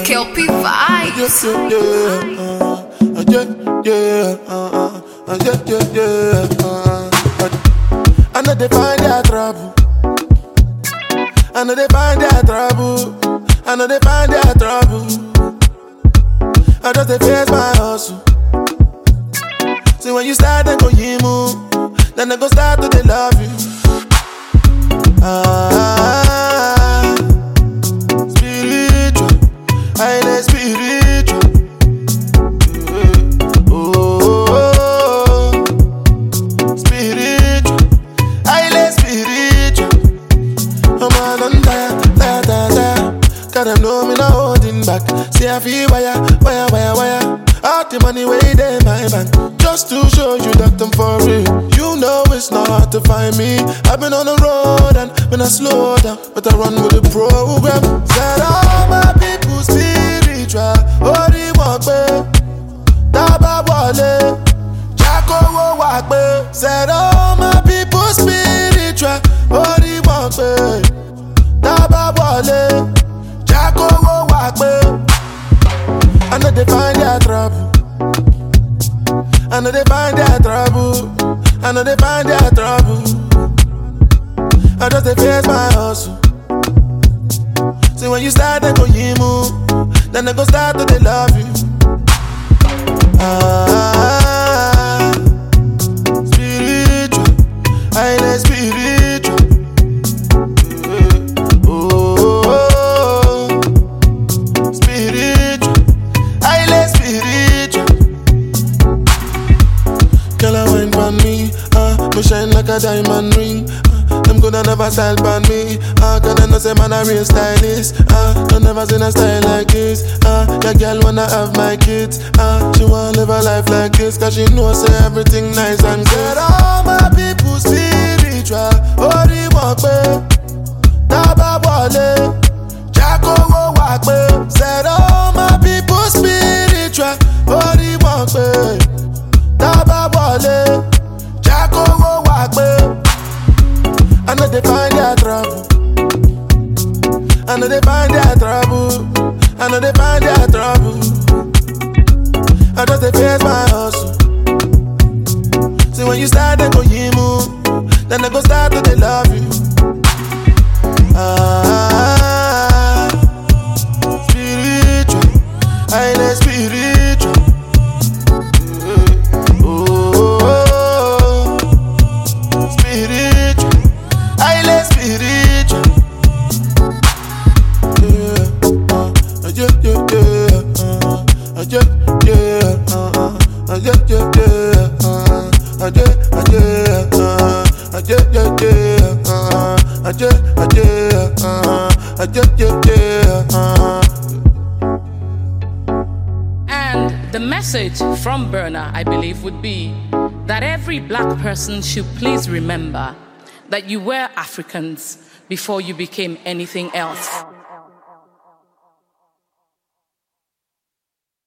Kelpie vibes. I know they find their trouble. I know they find their trouble. I know they find their trouble. I just they face my hustle. See when you start they go yimu, then they go start to they love you. Spiritual, highly spiritual. Spiritual, highly spiritual. I'm all on that. Cause them know me not holding back. See I feel wire. All the money way they my bank. Just to show you that I'm for real. You know it's not hard to find me. I've been on the road and when I slow down, but I run with the program. Said all my people spiritual. Ori wakbe, Taba wale, Jacko wo wakbe. Said all my people spiritual. Ori wakbe, Taba wale, Jacko wo wakbe. I know they find their trouble. I know they find their trouble. I know they find their trouble. I just they face my hustle. See when you start they go yimu, then they go start to they love you. Spiritual, highly spiritual. Spiritual, highly spiritual. Girl, I wine on me, me shine like a diamond ring. Them gonna never style on me, cause I know say man a real stylist. I never seen a style like this. Your girl wanna have my kids. She wanna live a life like this, cause she know say everything nice and good. All my people spiritual. Ori wakbe, Taba wale, Jacko wo wakbe. Said all my people spiritual. Ori wakbe, Taba wale, Jacko wo wakbe. I know they find their trouble. I know they find their trouble. I know they find their trouble. I just they face my hustle. See when you start they go yimu, then they go start to they love you. Spiritual, highly spiritual. Spiritual, highly spiritual. And the message from Burna, I believe, would be that every black person should please remember that you were Africans before you became anything else.